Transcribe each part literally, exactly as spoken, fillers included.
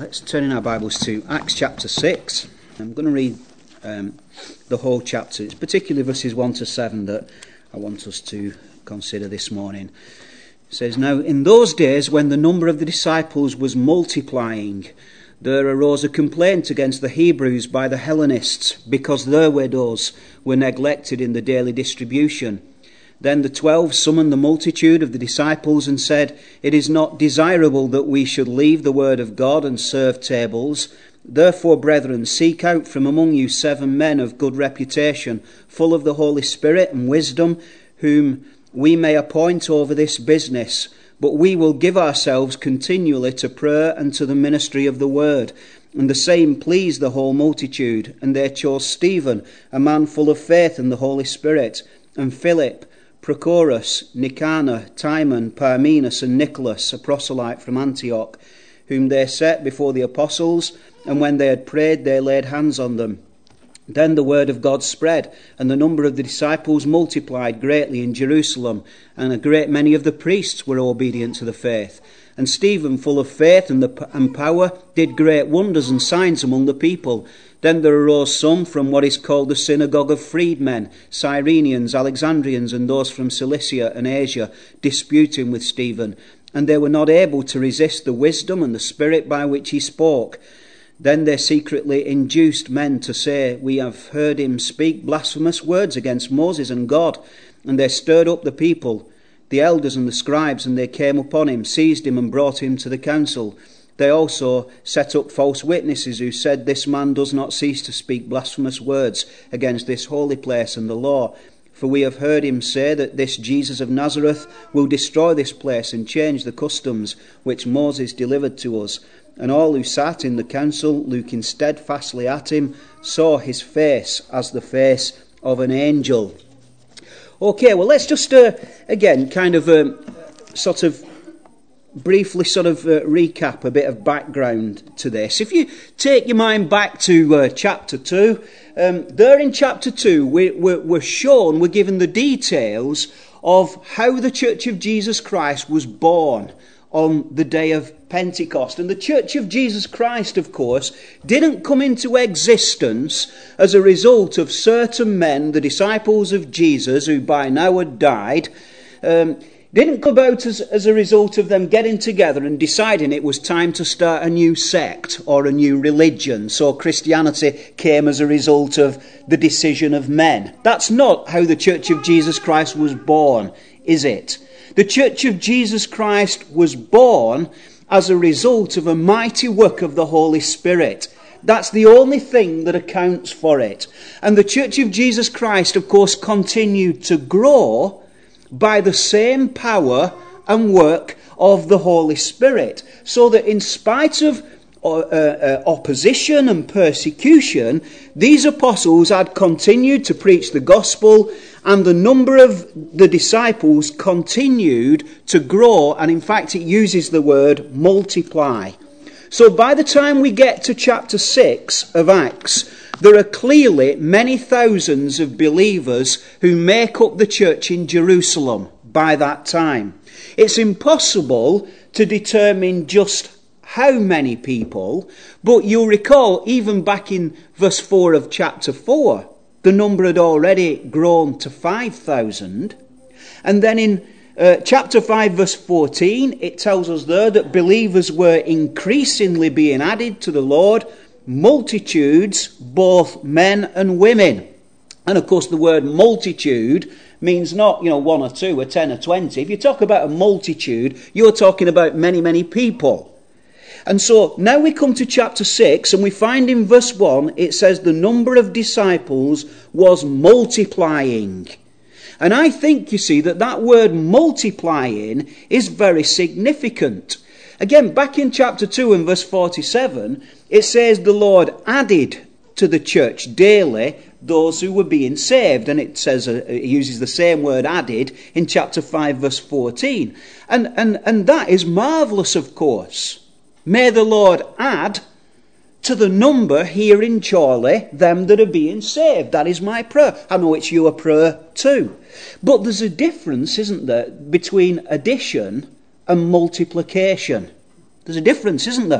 Let's turn in our Bibles to Acts chapter six. I'm going to read um, the whole chapter. It's particularly verses one to seven that I want us to consider this morning. It says, "Now in those days when the number of the disciples was multiplying, there arose a complaint against the Hebrews by the Hellenists, because their widows were neglected in the daily distribution. Then the twelve summoned the multitude of the disciples and said, 'It is not desirable that we should leave the word of God and serve tables. Therefore, brethren, seek out from among you seven men of good reputation, full of the Holy Spirit and wisdom, whom we may appoint over this business. But we will give ourselves continually to prayer and to the ministry of the word.' And the same pleased the whole multitude. And they chose Stephen, a man full of faith and the Holy Spirit, and Philip, Prochorus, Nicanor, Timon, Parmenas, and Nicholas, a proselyte from Antioch, whom they set before the apostles, and when they had prayed, they laid hands on them. Then the word of God spread, and the number of the disciples multiplied greatly in Jerusalem, and a great many of the priests were obedient to the faith. And Stephen, full of faith and, the, and power, did great wonders and signs among the people. Then there arose some from what is called the synagogue of freedmen, Cyrenians, Alexandrians, and those from Cilicia and Asia, disputing with Stephen. And they were not able to resist the wisdom and the spirit by which he spoke. Then they secretly induced men to say, 'We have heard him speak blasphemous words against Moses and God.' And they stirred up the people, the elders and the scribes, and they came upon him, seized him, and brought him to the council. They also set up false witnesses who said, 'This man does not cease to speak blasphemous words against this holy place and the law. For we have heard him say that this Jesus of Nazareth will destroy this place and change the customs which Moses delivered to us.' And all who sat in the council, looking steadfastly at him, saw his face as the face of an angel." Okay, well, let's just, uh, again, kind of um, sort of briefly sort of uh, recap a bit of background to this. If you take your mind back to uh, chapter two, um, there in chapter two, we, we're, we're shown, we're given the details of how the Church of Jesus Christ was born on the day of Pentecost. And the Church of Jesus Christ, of course, didn't come into existence as a result of certain men, the disciples of Jesus, who by now had died. Um, didn't come about as, as a result of them getting together and deciding it was time to start a new sect or a new religion. So Christianity came as a result of the decision of men. That's not how the Church of Jesus Christ was born, is it? The Church of Jesus Christ was born as a result of a mighty work of the Holy Spirit. That's the only thing that accounts for it. And the Church of Jesus Christ, of course, continued to grow by the same power and work of the Holy Spirit. So that in spite of uh, uh, opposition and persecution, these apostles had continued to preach the gospel, and the number of the disciples continued to grow, and in fact it uses the word multiply. So by the time we get to chapter six of Acts, there are clearly many thousands of believers who make up the church in Jerusalem by that time. It's impossible to determine just how many people, but you'll recall even back in verse four of chapter four, the number had already grown to five thousand. And then in uh, chapter five, verse fourteen, it tells us there that believers were increasingly being added to the Lord, multitudes, both men and women. And of course the word multitude means not, you know, one or two or ten or twenty. If you talk about a multitude, you're talking about many, many people. And so now we come to chapter six, and we find in verse one, it says the number of disciples was multiplying. And I think, you see, that that word multiplying is very significant. Again, back in chapter two and verse forty-seven, it says the Lord added to the church daily those who were being saved. And it says, uh, it uses the same word added in chapter five, verse fourteen. And, and, and that is marvellous, of course. May the Lord add to the number here in Chorley them that are being saved. That is my prayer. I know it's your prayer too. But there's a difference, isn't there, between addition and multiplication. There's a difference, isn't there?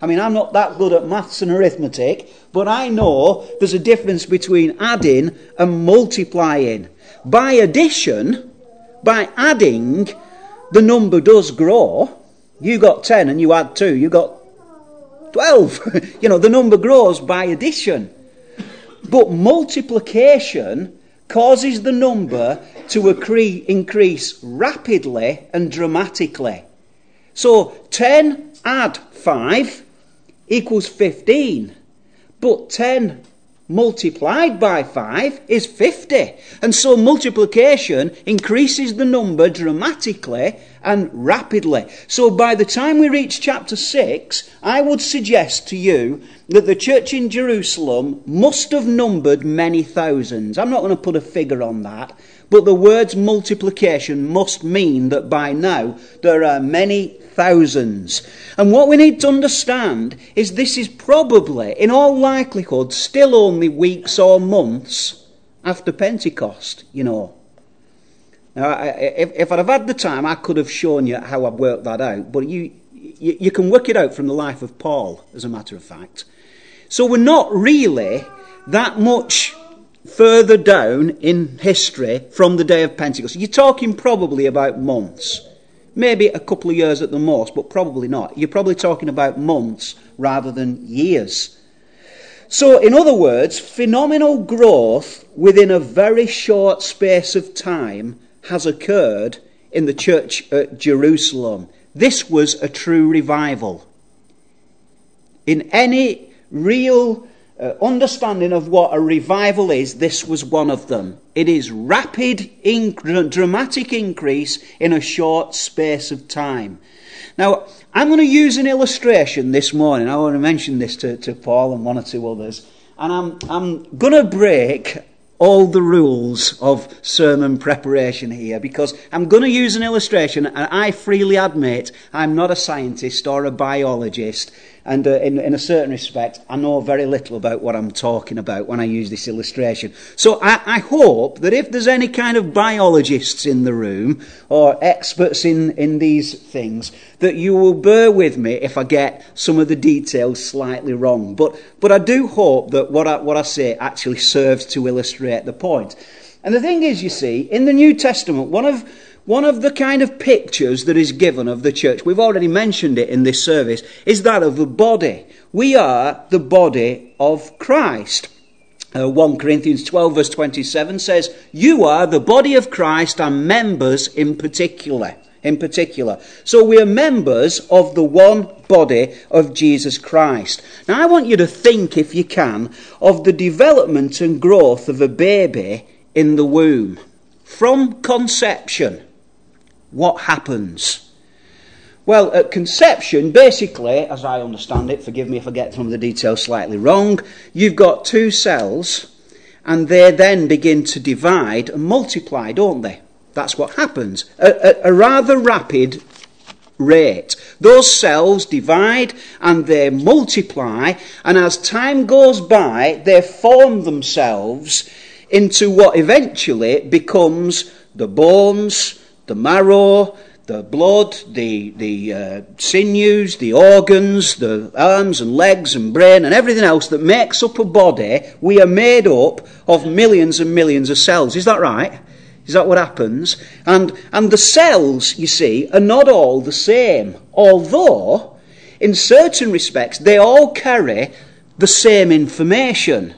I mean, I'm not that good at maths and arithmetic, but I know there's a difference between adding and multiplying. By addition, by adding, the number does grow. You got ten and you add two, you got twelve. You know, the number grows by addition. But multiplication causes the number to accre- increase rapidly and dramatically. So ten add five equals fifteen. But ten multiplied by five is fifty. And so multiplication increases the number dramatically and rapidly. So by the time we reach chapter six, I would suggest to you that the church in Jerusalem must have numbered many thousands. I'm not going to put a figure on that, but the words multiplication must mean that by now there are many thousands. And what we need to understand is this is probably, in all likelihood, still only weeks or months after Pentecost, you know. Now, I, if, if I'd have had the time, I could have shown you how I've worked that out. But you, you, you can work it out from the life of Paul, as a matter of fact. So we're not really that much further down in history from the day of Pentecost. You're talking probably about months. Maybe a couple of years at the most, but probably not. You're probably talking about months rather than years. So, in other words, phenomenal growth within a very short space of time has occurred in the church at Jerusalem. This was a true revival. In any real uh, understanding of what a revival is, this was one of them. It is rapid, inc- dramatic increase in a short space of time. Now, I'm going to use an illustration this morning. I want to mention this to, to Paul and one or two others. And I'm, I'm going to break all the rules of sermon preparation here, because I'm going to use an illustration, and I freely admit I'm not a scientist or a biologist, and uh, in, in a certain respect I know very little about what I'm talking about when I use this illustration. So I, I hope that if there's any kind of biologists in the room or experts in, in these things, that you will bear with me if I get some of the details slightly wrong. But but I do hope that what I, what I say actually serves to illustrate the point. And the thing is, you see, in the New Testament, one of one of the kind of pictures that is given of the church, we've already mentioned it in this service, is that of the body. We are the body of Christ. Uh, First Corinthians twelve verse twenty-seven says, "You are the body of Christ and members in particular." In particular. So we are members of the one body of Jesus Christ. Now I want you to think, if you can, of the development and growth of a baby in the womb. From conception, what happens? Well, at conception, basically, as I understand it, forgive me if I get some of the details slightly wrong, you've got two cells, and they then begin to divide and multiply, don't they? That's what happens. At a, a rather rapid rate. Those cells divide and they multiply, and as time goes by, they form themselves into what eventually becomes the bones, the marrow, the blood, the, the uh, sinews, the organs, the arms and legs and brain and everything else that makes up a body. We are made up of millions and millions of cells. Is that right? Is that what happens? And and the cells, you see, are not all the same. Although, in certain respects, they all carry the same information.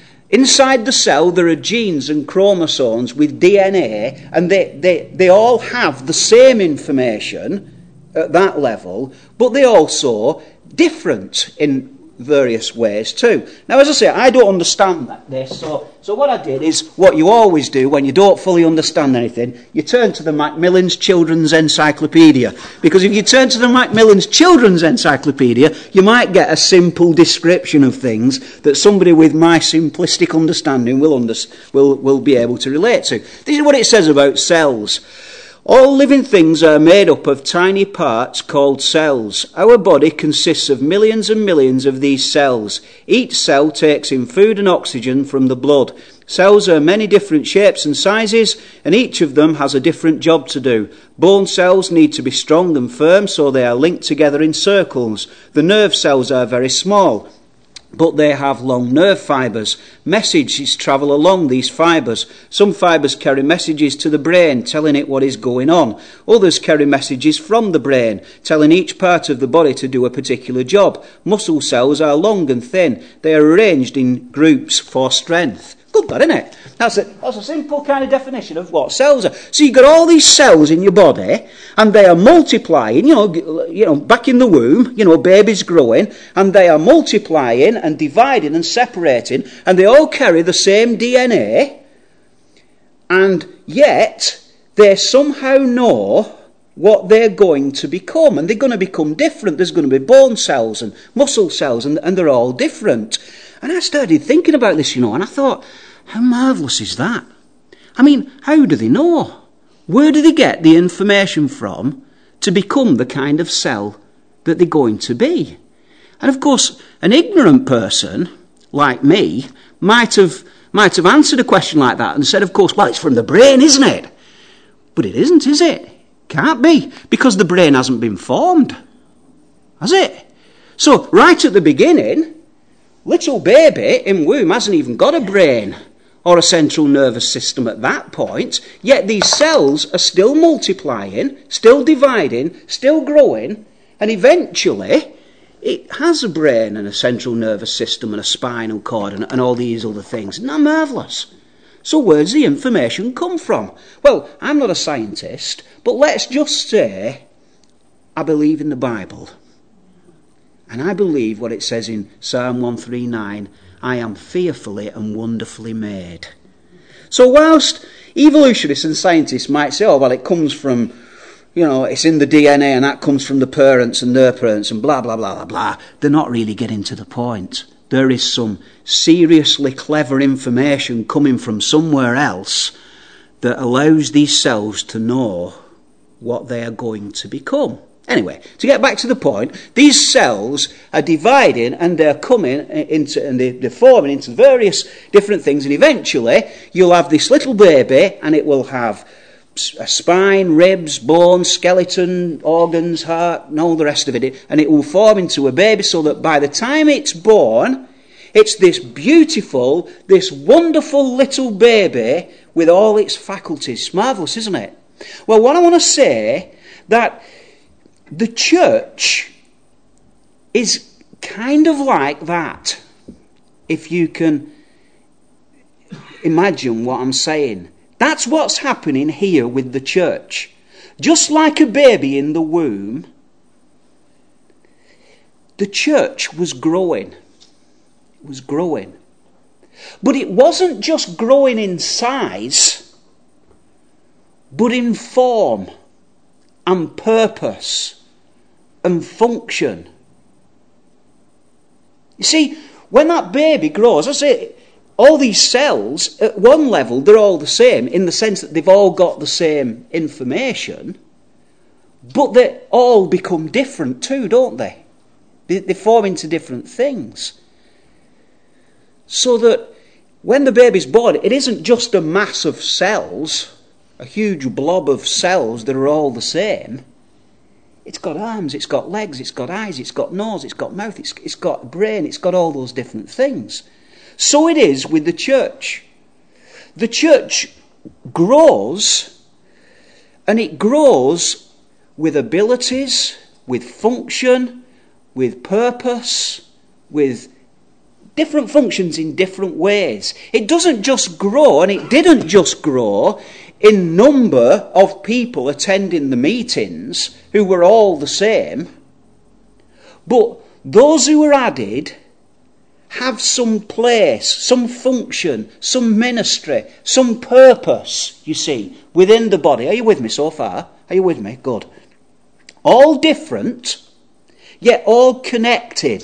Inside the cell, there are genes and chromosomes with D N A, and they, they, they all have the same information at that level, but they also different in various ways too. Now, as I say, I don't understand that, this, so, so what I did is what you always do when you don't fully understand anything, you turn to the Macmillan's Children's Encyclopedia. Because if you turn to the Macmillan's Children's Encyclopedia, you might get a simple description of things that somebody with my simplistic understanding will, under, will, will be able to relate to. This is what it says about cells. All living things are made up of tiny parts called cells. Our body consists of millions and millions of these cells. Each cell takes in food and oxygen from the blood. Cells are many different shapes and sizes, and each of them has a different job to do. Bone cells need to be strong and firm, so they are linked together in circles. The nerve cells are very small, but they have long nerve fibres. Messages travel along these fibres. Some fibres carry messages to the brain, telling it what is going on. Others carry messages from the brain, telling each part of the body to do a particular job. Muscle cells are long and thin. They are arranged in groups for strength. Good, that, isn't it? That's a, that's a simple kind of definition of what cells are. So you've got all these cells in your body, and they are multiplying, you know, you know, back in the womb, you know, baby's growing, and they are multiplying and dividing and separating, and they all carry the same D N A, and yet they somehow know what they're going to become, and they're going to become different. There's going to be bone cells and muscle cells, and, and they're all different. And I started thinking about this, you know, and I thought, how marvellous is that? I mean, how do they know? Where do they get the information from to become the kind of cell that they're going to be? And of course, an ignorant person like me might have might have answered a question like that and said, of course, well, it's from the brain, isn't it? But it isn't, is it? Can't be, because the brain hasn't been formed, has it? So, right at the beginning, little baby in womb hasn't even got a brain or a central nervous system at that point, yet these cells are still multiplying, still dividing, still growing, and eventually it has a brain and a central nervous system and a spinal cord and, and all these other things. Isn't that marvellous? So where does the information come from? Well, I'm not a scientist, but let's just say I believe in the Bible. And I believe what it says in Psalm one thirty-nine, I am fearfully and wonderfully made. So whilst evolutionists and scientists might say, oh, well, it comes from, you know, it's in the D N A and that comes from the parents and their parents and blah, blah, blah, blah, blah, they're not really getting to the point. There is some seriously clever information coming from somewhere else that allows these cells to know what they are going to become. Anyway, to get back to the point, these cells are dividing and they're coming into, and they're forming into various different things, and eventually you'll have this little baby and it will have a spine, ribs, bones, skeleton, organs, heart, and all the rest of it, and it will form into a baby so that by the time it's born, it's this beautiful, this wonderful little baby with all its faculties. Marvellous, isn't it? Well, what I want to say, that the church is kind of like that, if you can imagine what I'm saying. That's what's happening here with the church. Just like a baby in the womb, the church was growing. It was growing. But it wasn't just growing in size, but in form and purpose and function. You see, when that baby grows, I say, all these cells, at one level, they're all the same in the sense that they've all got the same information, but they all become different too, don't they? They, they form into different things. So that when the baby's born, it isn't just a mass of cells, a huge blob of cells that are all the same. It's got arms, it's got legs, it's got eyes, it's got nose, it's got mouth, it's, it's got a brain, it's got all those different things. So it is with the church. The church grows, and it grows with abilities, with function, with purpose, with different functions in different ways. It doesn't just grow, and it didn't just grow in number of people attending the meetings who were all the same, but those who were added have some place, some function, some ministry, some purpose, you see, within the body. Are you with me so far? Are you with me? Good. All different, yet all connected.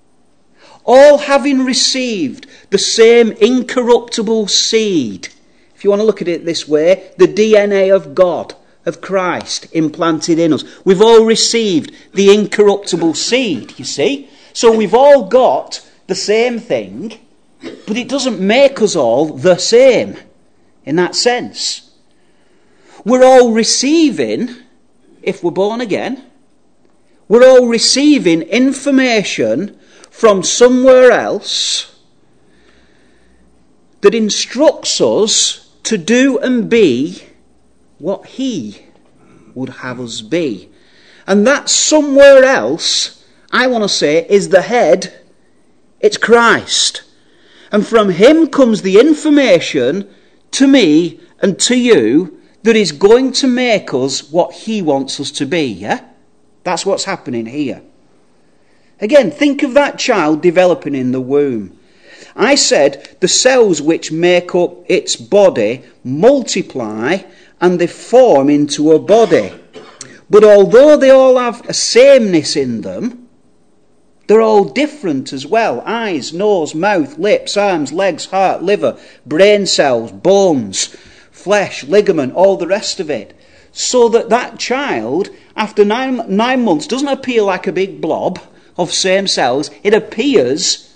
All having received the same incorruptible seed. If you want to look at it this way, the D N A of God, of Christ, implanted in us. We've all received the incorruptible seed, you see. So we've all got the same thing, but it doesn't make us all the same in that sense. We're all receiving, if we're born again, we're all receiving information from somewhere else that instructs us to do and be what he would have us be. And that somewhere else, I want to say, is the head. It's Christ. And from him comes the information to me and to you that is going to make us what he wants us to be, yeah? That's what's happening here. Again, think of that child developing in the womb. I said the cells which make up its body multiply and they form into a body. But although they all have a sameness in them, they're all different as well. Eyes, nose, mouth, lips, arms, legs, heart, liver, brain cells, bones, flesh, ligament, all the rest of it. So that that child, after nine, nine months, doesn't appear like a big blob of same cells. It appears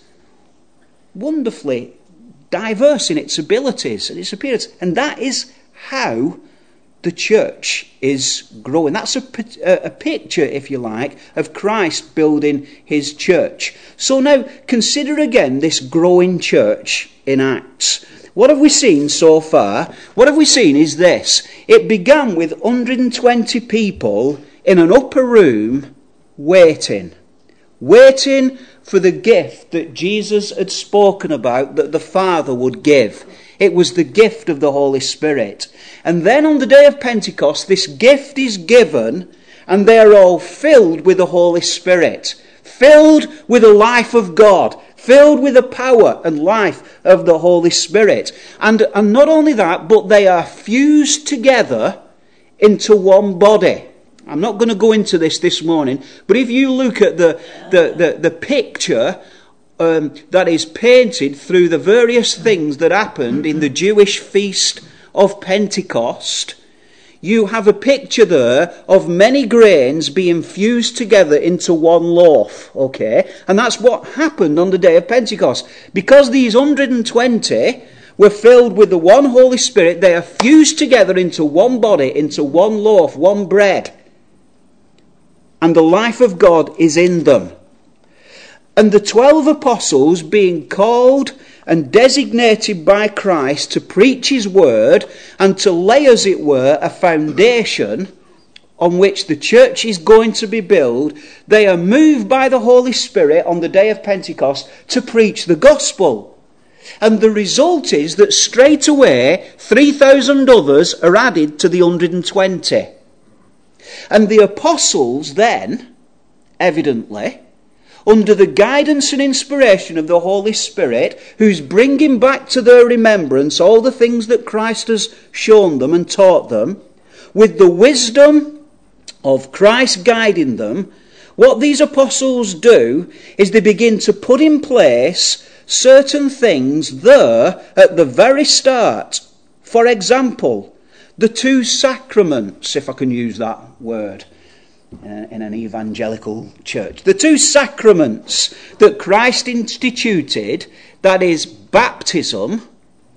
wonderfully diverse in its abilities and its appearance. And that is how the church is growing. That's a, a picture, if you like, of Christ building his church. So now consider again this growing church in Acts. What have we seen so far? What have we seen is this. It began with one hundred twenty people in an upper room waiting. Waiting for the gift that Jesus had spoken about that the Father would give. It was the gift of the Holy Spirit. And then on the day of Pentecost, this gift is given and they are all filled with the Holy Spirit. Filled with the life of God. Filled with the power and life of the Holy Spirit. And, and not only that, but they are fused together into one body. I'm not going to go into this this morning, but if you look at the, the, the, the picture um, that is painted through the various things that happened in the Jewish feast of Pentecost, you have a picture there of many grains being fused together into one loaf, okay? And that's what happened on the day of Pentecost. Because these one hundred twenty were filled with the one Holy Spirit, they are fused together into one body, into one loaf, one bread. And the life of God is in them. And the twelve apostles being called and designated by Christ to preach his word and to lay, as it were, a foundation on which the church is going to be built, they are moved by the Holy Spirit on the day of Pentecost to preach the gospel. And the result is that straight away three thousand others are added to the one hundred twenty. And the apostles then, evidently, under the guidance and inspiration of the Holy Spirit, who's bringing back to their remembrance all the things that Christ has shown them and taught them, with the wisdom of Christ guiding them, what these apostles do is they begin to put in place certain things there at the very start. For example, the two sacraments, if I can use that word in an evangelical church. The two sacraments that Christ instituted, that is baptism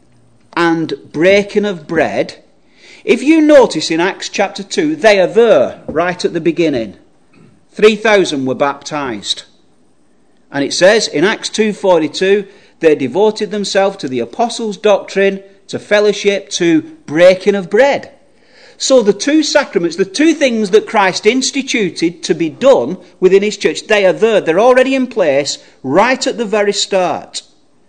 and breaking of bread. If you notice in Acts chapter two, they are there right at the beginning. three thousand were baptized. And it says in Acts two forty-two, they devoted themselves to the apostles' doctrine, to fellowship, to breaking of bread. So the two sacraments, the two things that Christ instituted to be done within his church, they are there. They're already in place right at the very start.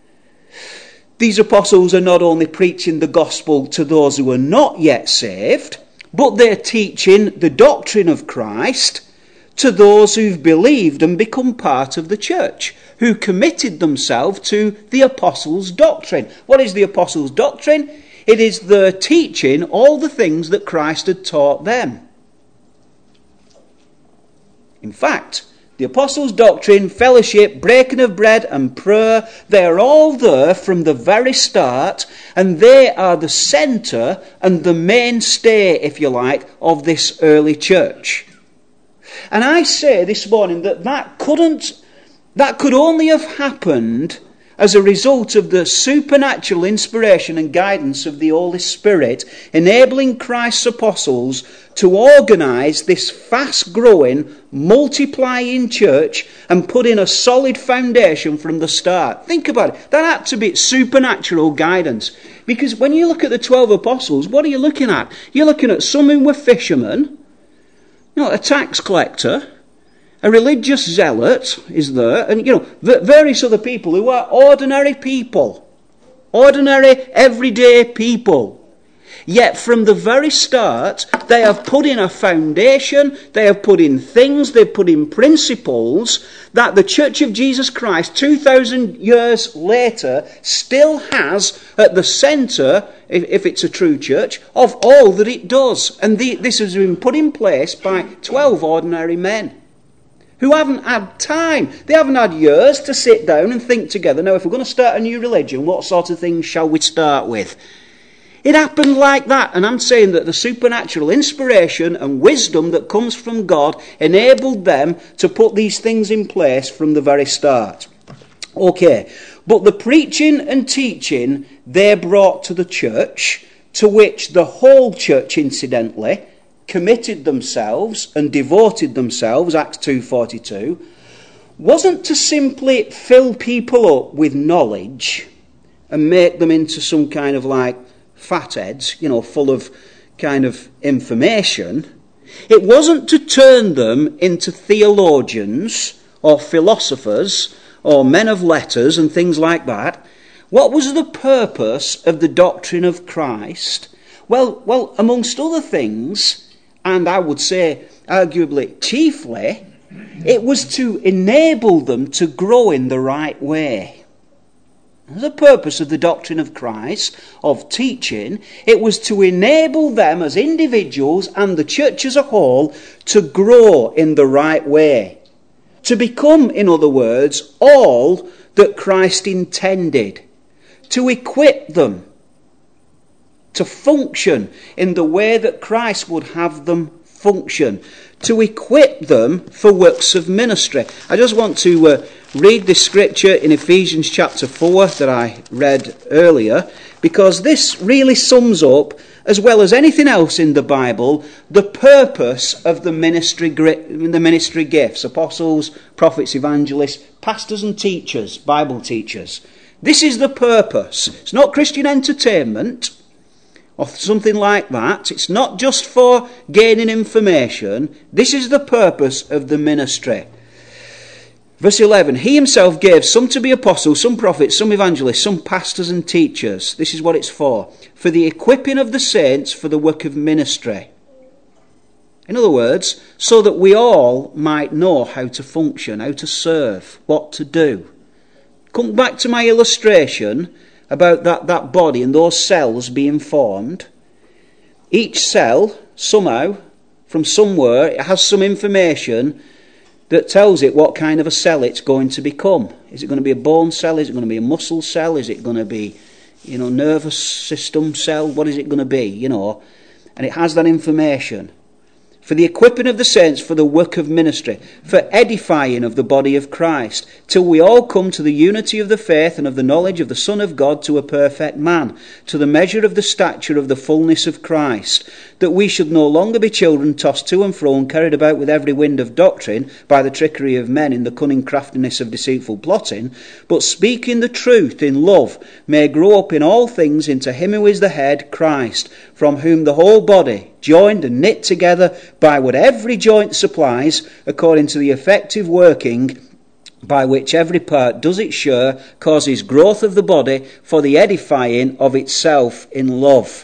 These apostles are not only preaching the gospel to those who are not yet saved, but they're teaching the doctrine of Christ to those who've believed and become part of the church, who committed themselves to the apostles' doctrine. What is the apostles' doctrine? It is their teaching all the things that Christ had taught them. In fact, The apostles' doctrine, fellowship, breaking of bread and prayer, they are all there from the very start, and they are the centre and the mainstay, if you like, of this early church. And I say this morning that that couldn't, that could only have happened as a result of the supernatural inspiration and guidance of the Holy Spirit, enabling Christ's apostles to organise this fast-growing, multiplying church and put in a solid foundation from the start. Think about it. That had to be supernatural guidance. Because when you look at the twelve apostles, what are you looking at? You're looking at some who were fishermen, you know, a tax collector, a religious zealot is there, and, you know, various other people who are ordinary people. Ordinary, everyday people. Yet from the very start, they have put in a foundation, they have put in things, they've put in principles that the Church of Jesus Christ, two thousand years later, still has at the centre, if, if it's a true church, of all that it does. And the, this has been put in place by twelve ordinary men who haven't had time. They haven't had years to sit down and think together, now if we're going to start a new religion, what sort of things shall we start with? It happened like that, and I'm saying that the supernatural inspiration and wisdom that comes from God enabled them to put these things in place from the very start. Okay, but the preaching and teaching they brought to the church, to which the whole church, incidentally, committed themselves and devoted themselves, Acts two forty-two, wasn't to simply fill people up with knowledge and make them into some kind of like fatheads, you know, full of kind of information. It wasn't to turn them into theologians or philosophers or men of letters and things like that. What was the purpose of the doctrine of Christ? Well, well, amongst other things, and I would say arguably chiefly, it was to enable them to grow in the right way. The purpose of the doctrine of Christ, of teaching, it was to enable them as individuals and the church as a whole to grow in the right way. To become, in other words, all that Christ intended. To equip them to function in the way that Christ would have them function. To equip them for works of ministry. I just want to uh, read this scripture in Ephesians chapter four that I read earlier, because this really sums up, as well as anything else in the Bible, the purpose of the ministry, the ministry gifts. Apostles, prophets, evangelists, pastors and teachers, Bible teachers. This is the purpose. It's not Christian entertainment or something like that. It's not just for gaining information. This is the purpose of the ministry. Verse eleven, he himself gave some to be apostles, some prophets, some evangelists, some pastors and teachers. This is what it's for. For the equipping of the saints for the work of ministry. In other words, so that we all might know how to function, how to serve, what to do. Come back to my illustration about that, that body and those cells being formed. Each cell, somehow, from somewhere, it has some information that tells it what kind of a cell it's going to become. Is it going to be a bone cell? Is it going to be a muscle cell? Is it going to be, you know, nervous system cell? What is it going to be, you know? And it has that information. For the equipping of the saints for the work of ministry, for edifying of the body of Christ, till we all come to the unity of the faith and of the knowledge of the Son of God, to a perfect man, to the measure of the stature of the fullness of Christ, that we should no longer be children tossed to and fro and carried about with every wind of doctrine by the trickery of men in the cunning craftiness of deceitful plotting, but speaking the truth in love may grow up in all things into him who is the head, Christ, from whom the whole body, joined and knit together by what every joint supplies, according to the effective working by which every part does its share, causes growth of the body for the edifying of itself in love.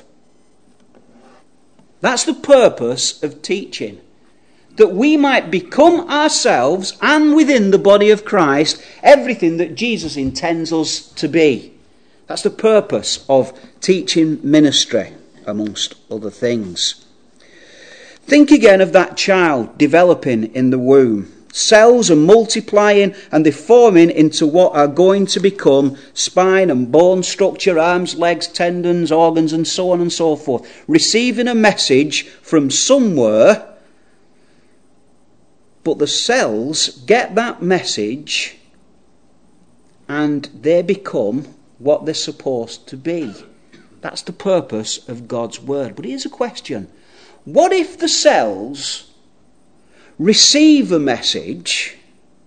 That's the purpose of teaching. That we might become ourselves, and within the body of Christ, everything that Jesus intends us to be. That's the purpose of teaching ministry, amongst other things. Think again of that child developing in the womb. cells are multiplying and they're forming into what are going to become spine and bone structure, arms, legs, tendons, organs, and so on and so forth. Receiving a message from somewhere, but the cells get that message and they become what they're supposed to be. That's the purpose of God's word. But here's a question. What if the cells receive a message,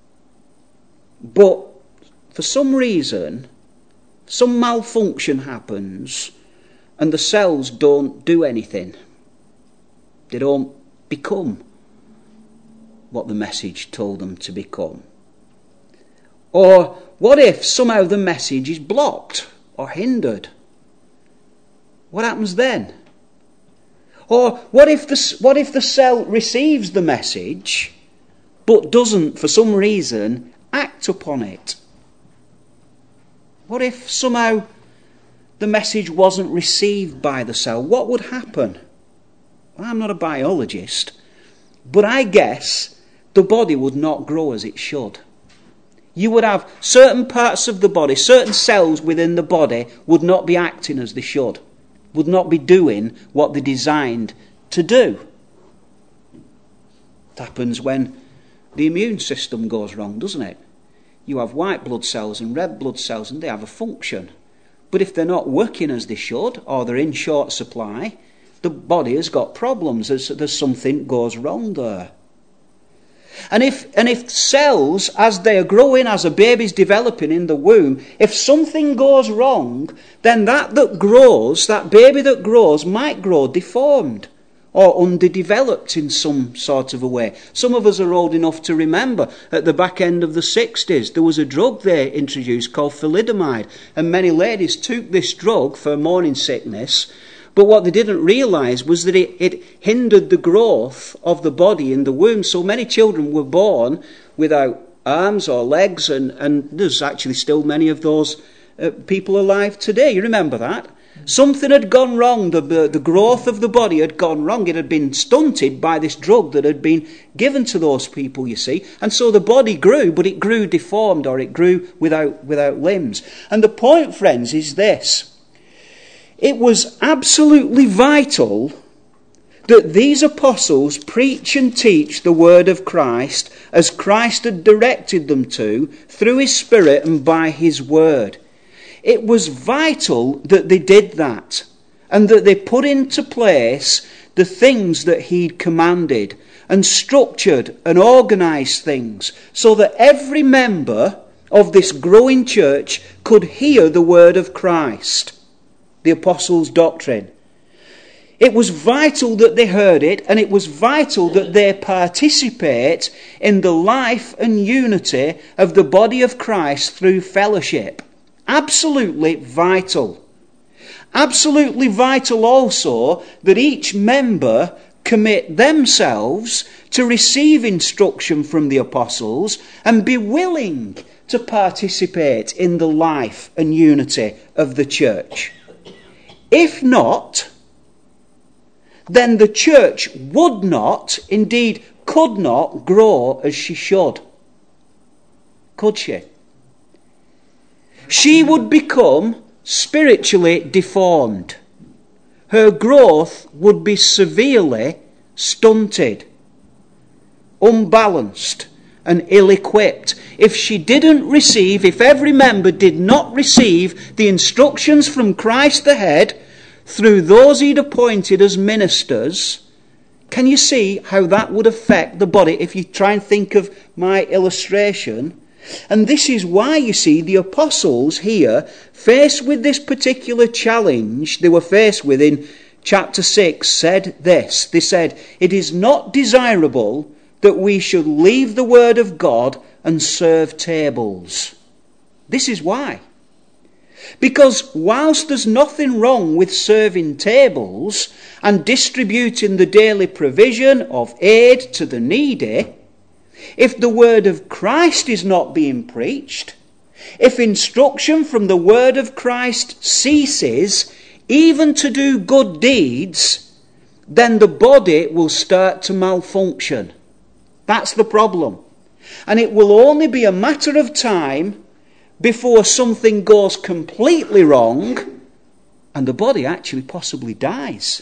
but for some reason, some malfunction happens and the cells don't do anything? They don't become what the message told them to become. Or what if somehow the message is blocked or hindered? What happens then? Or what if the, what if the cell receives the message but doesn't, for some reason, act upon it? What if somehow the message wasn't received by the cell? What would happen? Well, I'm not a biologist, but I guess the body would not grow as it should. You would have certain parts of the body, certain cells within the body would not be acting as they should, would not be doing what they're designed to do. It happens when the immune system goes wrong, doesn't it? You have white blood cells and red blood cells and they have a function. But if they're not working as they should, or they're in short supply, the body has got problems. There's, there's something goes wrong there. And if and if cells, as they are growing, as a baby's developing in the womb, if something goes wrong, then that that grows, that baby that grows, might grow deformed or underdeveloped in some sort of a way. Some of us are old enough to remember at the back end of the sixties, there was a drug they introduced called thalidomide, and many ladies took this drug for morning sickness. But what they didn't realise was that it, it hindered the growth of the body in the womb. So many children were born without arms or legs, and, and there's actually still many of those uh, people alive today. You remember that? Something had gone wrong. The, the, the growth of the body had gone wrong. It had been stunted by this drug that had been given to those people, you see. And so the body grew, but it grew deformed, or it grew without, without limbs. And the point, friends, is this. It was absolutely vital that these apostles preach and teach the word of Christ as Christ had directed them to through his Spirit and by his word. It was vital that they did that and that they put into place the things that he'd commanded and structured and organised things so that every member of this growing church could hear the word of Christ. The apostles' doctrine. It was vital that they heard it, and it was vital that they participate in the life and unity of the body of Christ through fellowship. Absolutely vital. Absolutely vital also that each member commit themselves to receive instruction from the apostles and be willing to participate in the life and unity of the church. If not, then the church would not, indeed could not, grow as she should. Could she? She would become spiritually deformed. Her growth would be severely stunted, unbalanced, and ill-equipped. If she didn't receive, if every member did not receive the instructions from Christ the head through those he'd appointed as ministers, can you see how that would affect the body if you try and think of my illustration? And this is why, you see, the apostles here, faced with this particular challenge they were faced with in chapter six, said this. They said, "It is not desirable that we should leave the word of God and serve tables." This is why. Because whilst there's nothing wrong with serving tables and distributing the daily provision of aid to the needy, if the word of Christ is not being preached, if instruction from the word of Christ ceases even to do good deeds, then the body will start to malfunction. That's the problem. And it will only be a matter of time before something goes completely wrong and the body actually possibly dies.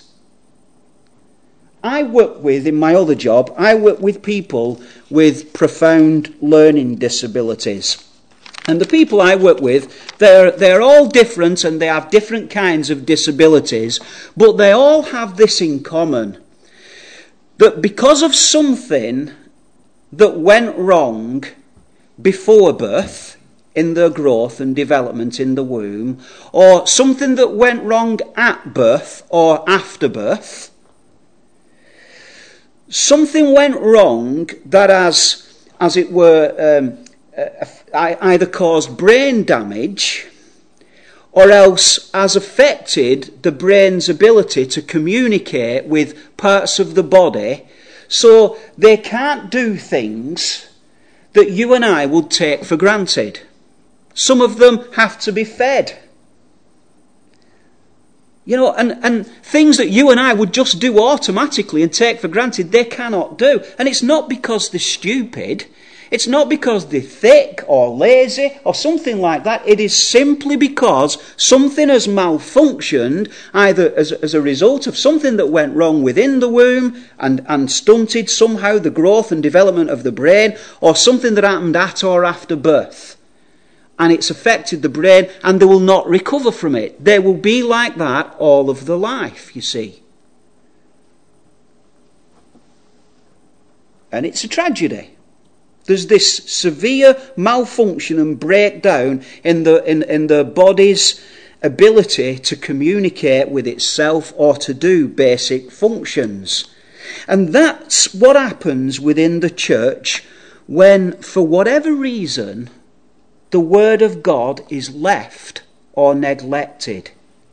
I work with, in my other job, I work with people with profound learning disabilities. And the people I work with, they're, they're all different and they have different kinds of disabilities, but they all have this in common. That because of something that went wrong before birth, in their growth and development in the womb, or something that went wrong at birth or after birth, something went wrong that has, as it were, um, uh, either caused brain damage or else has affected the brain's ability to communicate with parts of the body, so they can't do things that you and I would take for granted. Some of them have to be fed. You know, and, and things that you and I would just do automatically and take for granted, they cannot do. And it's not because they're stupid. It's not because they're thick or lazy or something like that. It is simply because something has malfunctioned, either as, as a result of something that went wrong within the womb and, and stunted somehow the growth and development of the brain, or something that happened at or after birth. And it's affected the brain, and they will not recover from it. They will be like that all of their life, you see. And it's a tragedy. There's this severe malfunction and breakdown in the in, in the body's ability to communicate with itself or to do basic functions. And that's what happens within the church when, for whatever reason, the Word of God is left or neglected.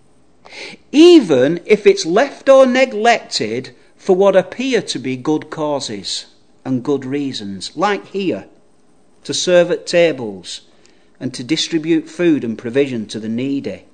Even if it's left or neglected for what appear to be good causes and good reasons, like here, to serve at tables and to distribute food and provision to the needy.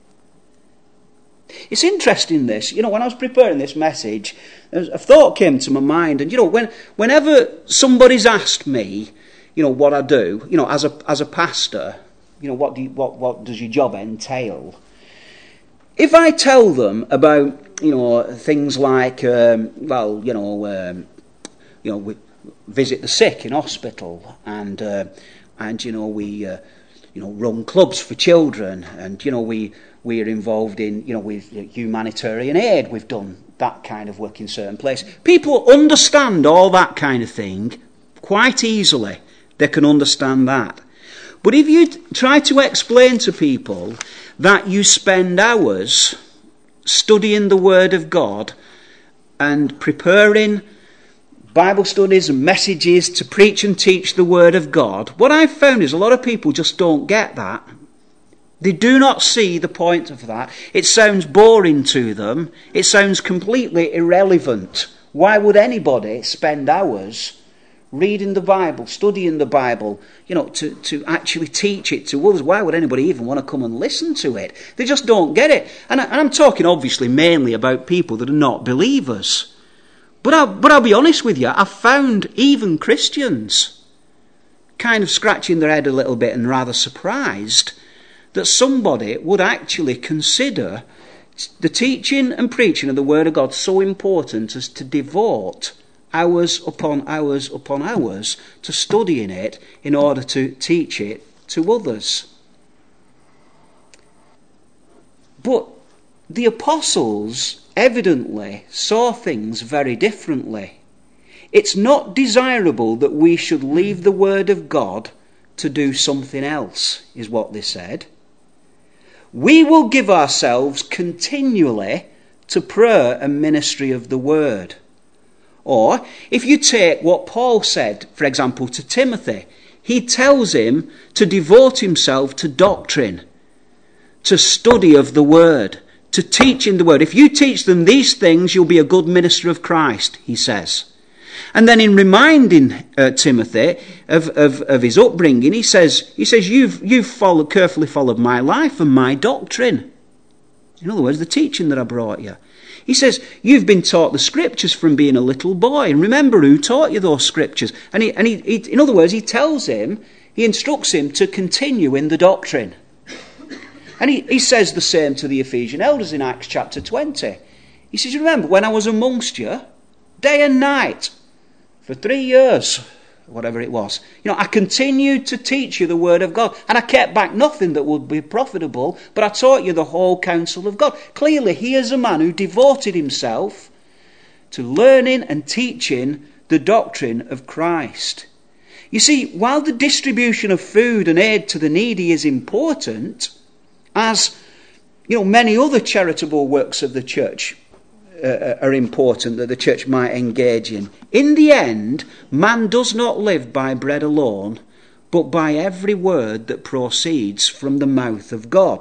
It's interesting this, you know, when I was preparing this message, a thought came to my mind, and you know, when whenever somebody's asked me, you know, what I do, you know, as a as a pastor, you know, what do you, what what does your job entail? If I tell them about, you know, things like, um, well, you know, um, you know, we visit the sick in hospital, and uh, and you know we uh, you know run clubs for children, and you know we we are involved in, you know, with humanitarian aid. We've done that kind of work in certain places. People understand all that kind of thing quite easily. They can understand that. But if you try to explain to people that you spend hours studying the Word of God and preparing Bible studies and messages to preach and teach the Word of God, what I've found is a lot of people just don't get that. They do not see the point of that. It sounds boring to them. It sounds completely irrelevant. Why would anybody spend hours reading the Bible, studying the Bible, you know, to, to actually teach it to others? Why would anybody even want to come and listen to it? They just don't get it. And, I, and I'm talking obviously mainly about people that are not believers. But I'll, but I'll be honest with you, I've found even Christians kind of scratching their head a little bit and rather surprised that somebody would actually consider the teaching and preaching of the Word of God so important as to devote hours upon hours upon hours to studying it in order to teach it to others. But the apostles evidently saw things very differently. It's not desirable that we should leave the Word of God to do something else, is what they said. We will give ourselves continually to prayer and ministry of the Word. Or, if you take what Paul said, for example, to Timothy, he tells him to devote himself to doctrine, to study of the Word, to teaching the Word. If you teach them these things, you'll be a good minister of Christ, he says. And then in reminding uh, Timothy of, of, of his upbringing, he says, he says, you've, you've followed, carefully followed my life and my doctrine. In other words, the teaching that I brought you. He says, you've been taught the scriptures from being a little boy. And remember who taught you those scriptures. And, he, and he, he, in other words, he tells him, he instructs him to continue in the doctrine. And he, he says the same to the Ephesian elders in Acts chapter twenty. He says, you remember when I was amongst you, day and night, for three years, whatever it was. You know, I continued to teach you the word of God, and I kept back nothing that would be profitable, but I taught you the whole counsel of God. Clearly, he is a man who devoted himself to learning and teaching the doctrine of Christ. You see, while the distribution of food and aid to the needy is important, as you know, many other charitable works of the church Uh, are important that the church might engage in. In the end, man does not live by bread alone, but by every word that proceeds from the mouth of God.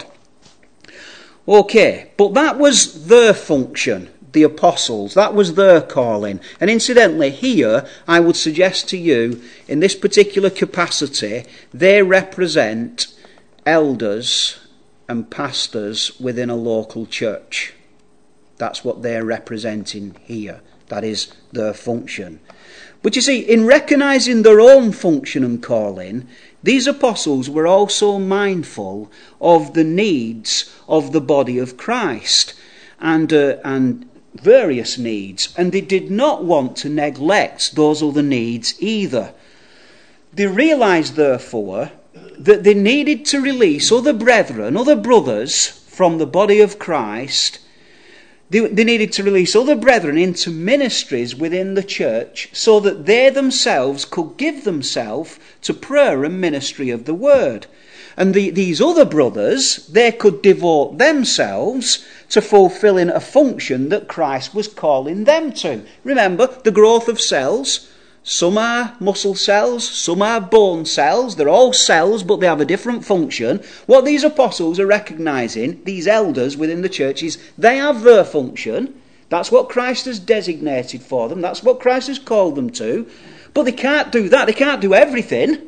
Okay, but that was their function, the apostles. That was their calling. And incidentally, here, I would suggest to you, in this particular capacity, they represent elders and pastors within a local church. That's what they're representing here. That is their function. But you see, in recognising their own function and calling, these apostles were also mindful of the needs of the body of Christ and, uh, and various needs. And they did not want to neglect those other needs either. They realised, therefore, that they needed to release other brethren, other brothers from the body of Christ. They, they needed to release other brethren into ministries within the church so that they themselves could give themselves to prayer and ministry of the word. And the, these other brothers, they could devote themselves to fulfilling a function that Christ was calling them to. Remember, the growth of cells. Some are muscle cells, some are bone cells. They're all cells, but they have a different function. What these apostles are recognising, these elders within the church, is they have their function. That's what Christ has designated for them. That's what Christ has called them to. But they can't do that. They can't do everything.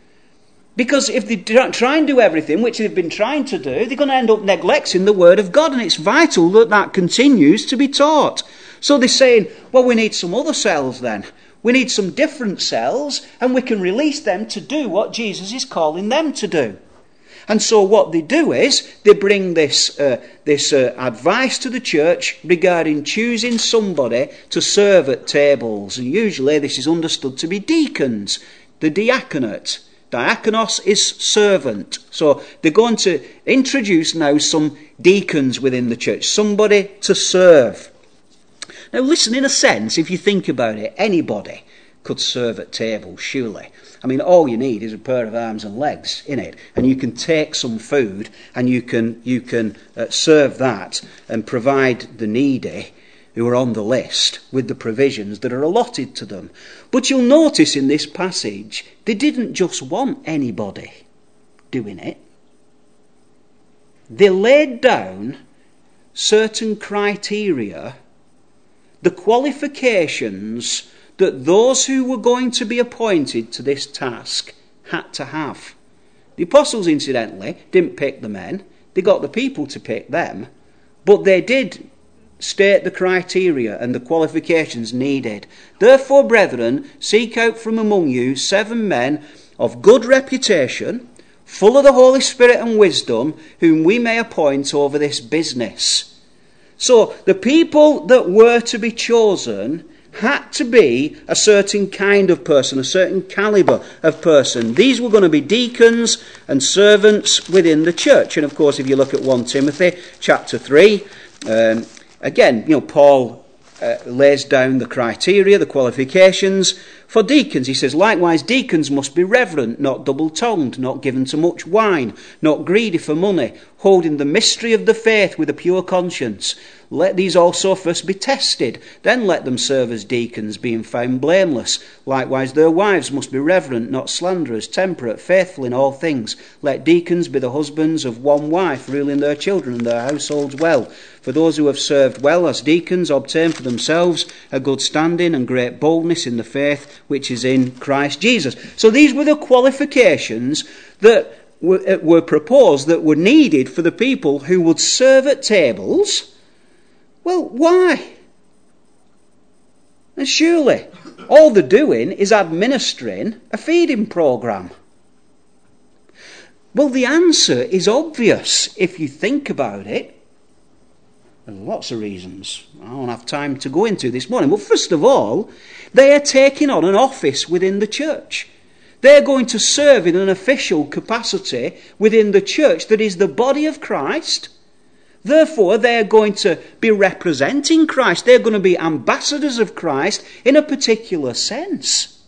Because if they try and do everything, which they've been trying to do, they're going to end up neglecting the word of God. And it's vital that that continues to be taught. So they're saying, well, we need some other cells then. We need some different cells, and we can release them to do what Jesus is calling them to do. And so what they do is, they bring this, uh, this uh, advice to the church regarding choosing somebody to serve at tables. And usually this is understood to be deacons, the diaconate. Diakonos is servant. So they're going to introduce now some deacons within the church, somebody to serve. Now listen, in a sense, if you think about it, anybody could serve at tables, surely. I mean, all you need is a pair of arms and legs, innit? And you can take some food and you can you can uh, serve that and provide the needy who are on the list with the provisions that are allotted to them. But you'll notice in this passage, they didn't just want anybody doing it. They laid down certain criteria, the qualifications that those who were going to be appointed to this task had to have. The apostles, incidentally, didn't pick the men. They got the people to pick them. But they did state the criteria and the qualifications needed. Therefore, brethren, seek out from among you seven men of good reputation, full of the Holy Spirit and wisdom, whom we may appoint over this business. So the people that were to be chosen had to be a certain kind of person, a certain calibre of person. These were going to be deacons and servants within the church. And of course, if you look at First Timothy chapter three, um, again, you know, Paul uh, lays down the criteria, the qualifications for deacons. He says, likewise, deacons must be reverent, not double-tongued, not given to much wine, not greedy for money, holding the mystery of the faith with a pure conscience. Let these also first be tested, then let them serve as deacons, being found blameless. Likewise, their wives must be reverent, not slanderers, temperate, faithful in all things. Let deacons be the husbands of one wife, ruling their children and their households well. For those who have served well as deacons obtain for themselves a good standing and great boldness in the faith which is in Christ Jesus. So these were the qualifications that were, were proposed, that were needed for the people who would serve at tables. Well, why? And surely all they're doing is administering a feeding programme. Well, the answer is obvious if you think about it. There's lots of reasons I don't have time to go into this morning. But first of all, they are taking on an office within the church. They're going to serve in an official capacity within the church that is the body of Christ. Therefore, they're going to be representing Christ. They're going to be ambassadors of Christ in a particular sense.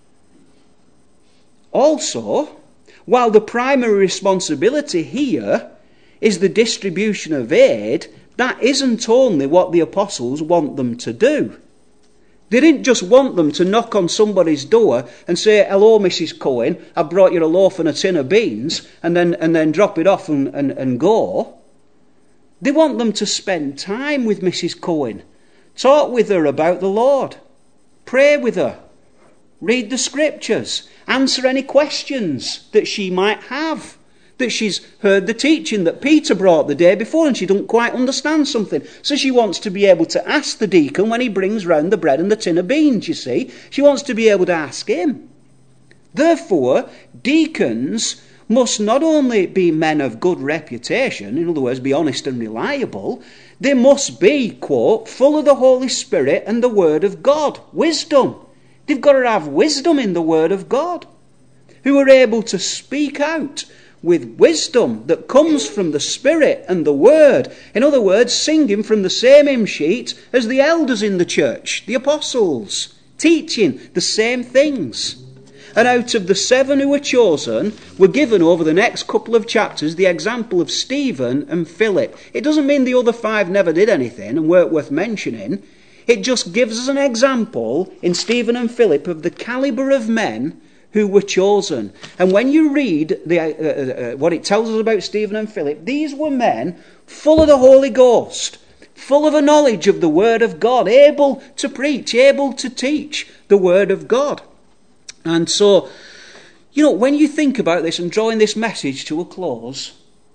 Also, while the primary responsibility here is the distribution of aid, that isn't only what the apostles want them to do. They didn't just want them to knock on somebody's door and say, "Hello, Missus Cohen, I brought you a loaf and a tin of beans," and then and then drop it off and, and, and go. They want them to spend time with Missus Cohen, talk with her about the Lord, pray with her, read the scriptures, answer any questions that she might have, that she's heard the teaching that Peter brought the day before and she doesn't quite understand something. So she wants to be able to ask the deacon when he brings round the bread and the tin of beans, you see. She wants to be able to ask him. Therefore, deacons must not only be men of good reputation, in other words, be honest and reliable, they must be, quote, full of the Holy Spirit and the Word of God, wisdom. They've got to have wisdom in the Word of God, who are able to speak out with wisdom that comes from the Spirit and the Word. In other words, singing from the same hymn sheet as the elders in the church, the apostles, teaching the same things. And out of the seven who were chosen, were given over the next couple of chapters the example of Stephen and Philip. It doesn't mean the other five never did anything and weren't worth mentioning. It just gives us an example in Stephen and Philip of the calibre of men who were chosen. And when you read the, uh, uh, what it tells us about Stephen and Philip, these were men full of the Holy Ghost, full of a knowledge of the Word of God, able to preach, able to teach the Word of God. And so, you know, when you think about this and drawing this message to a close,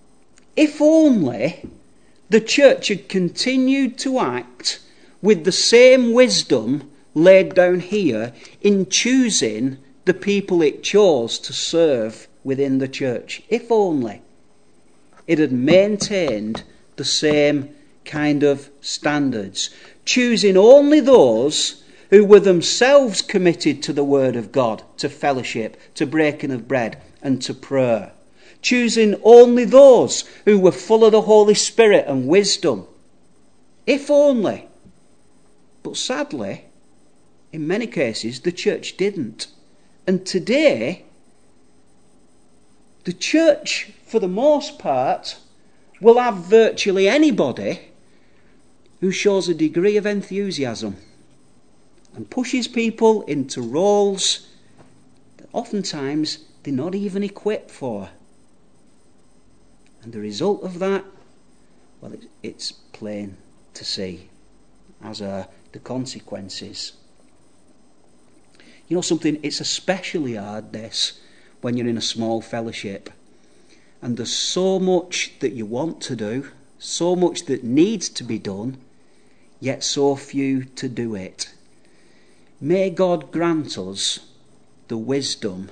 if only the church had continued to act with the same wisdom laid down here in choosing the people it chose to serve within the church. If only it had maintained the same kind of standards, choosing only those who were themselves committed to the Word of God, to fellowship, to breaking of bread, and to prayer. Choosing only those who were full of the Holy Spirit and wisdom. If only. But sadly, in many cases, the church didn't. And today, the church, for the most part, will have virtually anybody who shows a degree of enthusiasm and pushes people into roles that oftentimes they're not even equipped for. And the result of that, well, it's plain to see, as are the consequences. You know something, it's especially hard, this, when you're in a small fellowship. And there's so much that you want to do, so much that needs to be done, yet so few to do it. May God grant us the wisdom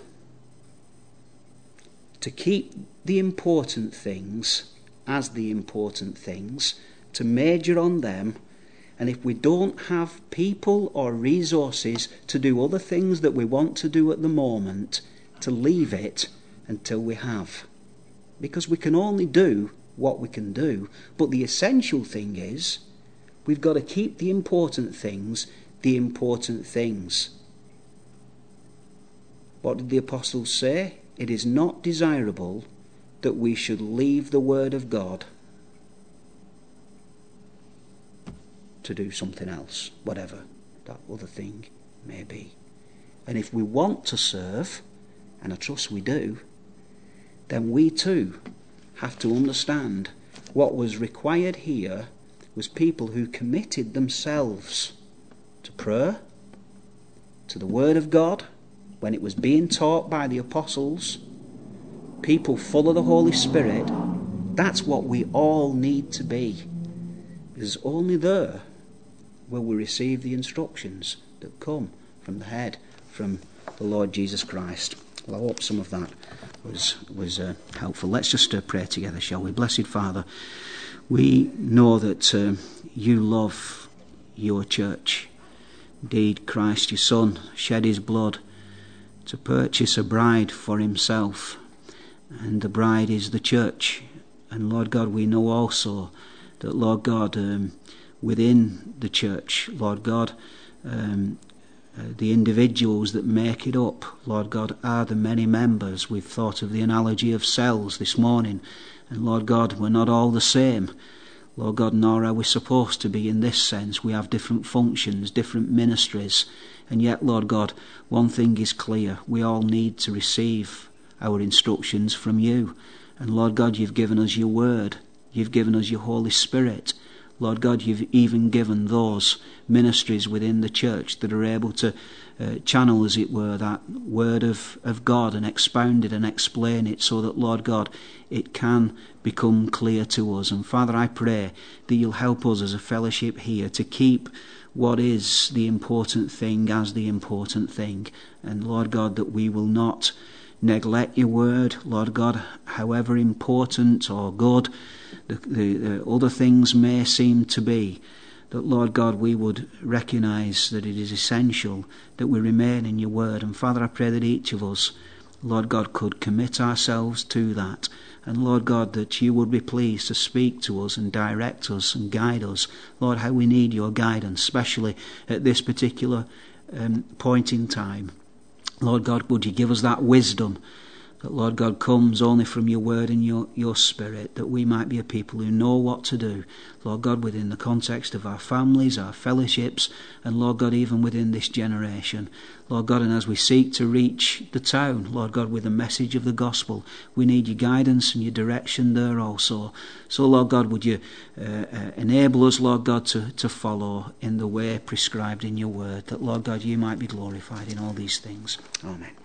to keep the important things as the important things, to major on them, and if we don't have people or resources to do other things that we want to do at the moment, to leave it until we have. Because we can only do what we can do, but the essential thing is we've got to keep the important things the important things. What did the apostles say? It is not desirable that we should leave the Word of God to do something else, whatever that other thing may be. And if we want to serve, and I trust we do, then we too have to understand what was required here was people who committed themselves to prayer, to the Word of God, when it was being taught by the apostles, people full of the Holy Spirit. That's what we all need to be. Because only there will we receive the instructions that come from the head, from the Lord Jesus Christ. Well, I hope some of that was was uh, helpful. Let's just uh, pray together, shall we? Blessed Father, we know that uh, you love your church. Indeed, Christ, your Son, shed his blood to purchase a bride for himself, and the bride is the church. And Lord God, we know also that, Lord God, um, within the church, Lord God, um, uh, the individuals that make it up, Lord God, are the many members. We've thought of the analogy of cells this morning, and Lord God, we're not all the same. Lord God, nor are we supposed to be in this sense. We have different functions, different ministries, and yet, Lord God, one thing is clear. We all need to receive our instructions from you. And Lord God, you've given us your word. You've given us your Holy Spirit. Lord God, you've even given those ministries within the church that are able to uh, channel, as it were, that word of, of God and expound it and explain it so that, Lord God, it can become clear to us. And Father, I pray that you'll help us as a fellowship here to keep what is the important thing as the important thing. And Lord God, that we will not neglect your word, Lord God, however important or good the, the, the other things may seem to be, that, Lord God, we would recognise that it is essential that we remain in your word. And Father, I pray that each of us, Lord God, could commit ourselves to that. And Lord God, that you would be pleased to speak to us and direct us and guide us. Lord, how we need your guidance, especially at this particular um, point in time. Lord God, would you give us that wisdom that, Lord God, comes only from your word and your, your spirit, that we might be a people who know what to do, Lord God, within the context of our families, our fellowships, and Lord God, even within this generation. Lord God, and as we seek to reach the town, Lord God, with the message of the gospel, we need your guidance and your direction there also. So, Lord God, would you uh, uh, enable us, Lord God, to, to follow in the way prescribed in your word, that, Lord God, you might be glorified in all these things. Amen.